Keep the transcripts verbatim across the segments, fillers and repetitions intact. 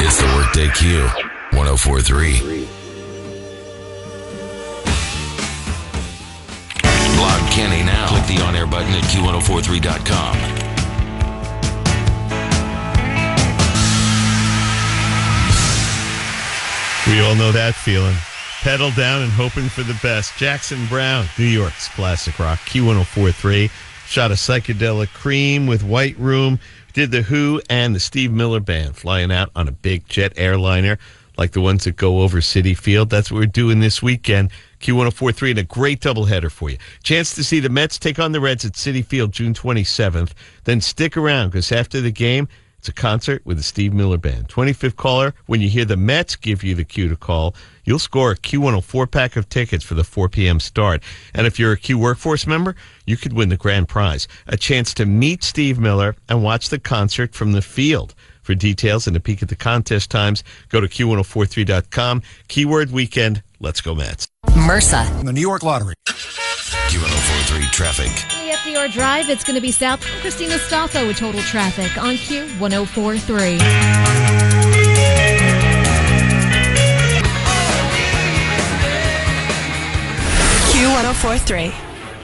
It's the Workday Q, one oh four point three. Blog Kenny now. Click the on-air button at Q ten forty-three dot com. We all know that feeling. Pedal down and hoping for the best. Jackson Browne, New York's classic rock, Q ten forty-three. Shot a psychedelic cream with White Room. Did the Who and the Steve Miller Band flying out on a big jet airliner like the ones that go over Citi Field. That's what we're doing this weekend. Q ten forty-three and a great doubleheader for you. Chance to see the Mets take on the Reds at Citi Field June twenty-seventh. Then stick around because after the game, it's a concert with the Steve Miller Band. twenty-fifth caller, when you hear the Mets give you the cue to call, you'll score a Q one oh four pack of tickets for the four p.m. start. And if you're a Q Workforce member, you could win the grand prize, a chance to meet Steve Miller and watch the concert from the field. For details and a peek at the contest times, go to Q ten forty-three dot com. Keyword weekend. Let's go, Mets. MRSA. The New York Lottery. Q ten forty-three traffic. The F D R Drive, it's going to be south from Christina Stolfo with total traffic on Q ten forty-three. Q ten forty-three.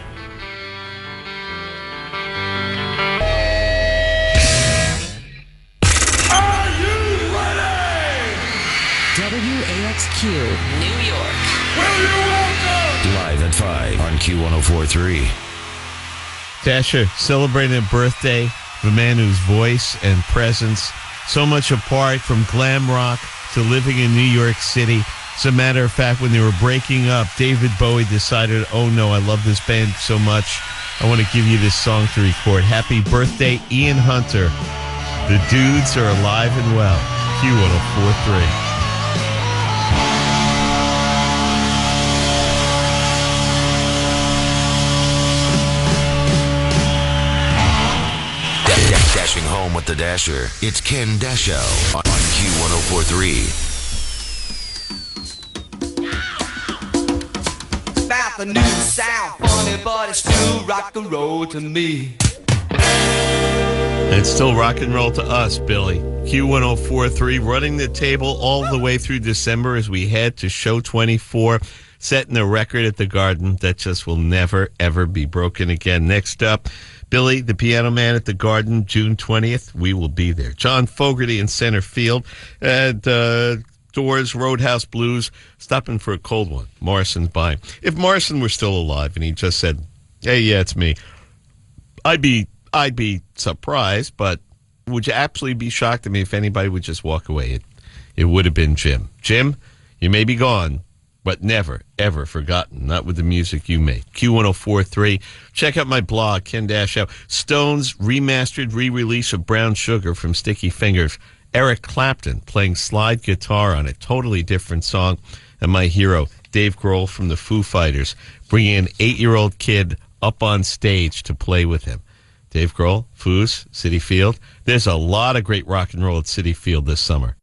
Are you ready? W A X Q, New York. Will you welcome? Live at five on Q ten forty-three. Dasher celebrating a birthday of a man whose voice and presence so much apart from glam rock to living in New York City. As a matter of fact, when they were breaking up, David Bowie decided, oh no, I love this band so much, I want to give you this song to record. Happy birthday, Ian Hunter. The dudes are alive and well. Q ten forty-three. Dashing home with the Dasher. It's Ken Dashow on Q ten forty-three. About the new sound, funny, but it's still rock and roll to me. It's still rock and roll to us, Billy. Q ten forty-three running the table all the way through December as we head to show twenty-four, setting a record at the Garden that just will never, ever be broken again. Next up, Billy, the Piano Man at the Garden, June twentieth. We will be there. John Fogerty in center field. And uh, Doors, Roadhouse Blues, stopping for a cold one. Morrison's buying. If Morrison were still alive and he just said, hey, yeah, it's me, I'd be I'd be surprised, but would you absolutely be shocked at me if anybody would just walk away? It, it would have been Jim. Jim, you may be gone, but never, ever forgotten. Not with the music you made. Q ten forty-three. Check out my blog, Ken Dashow. Stone's remastered re-release of Brown Sugar from Sticky Fingers. Eric Clapton playing slide guitar on a totally different song. And my hero, Dave Grohl from the Foo Fighters, bringing an eight-year-old kid up on stage to play with him. Dave Grohl, Foos, Citi Field. There's a lot of great rock and roll at Citi Field this summer.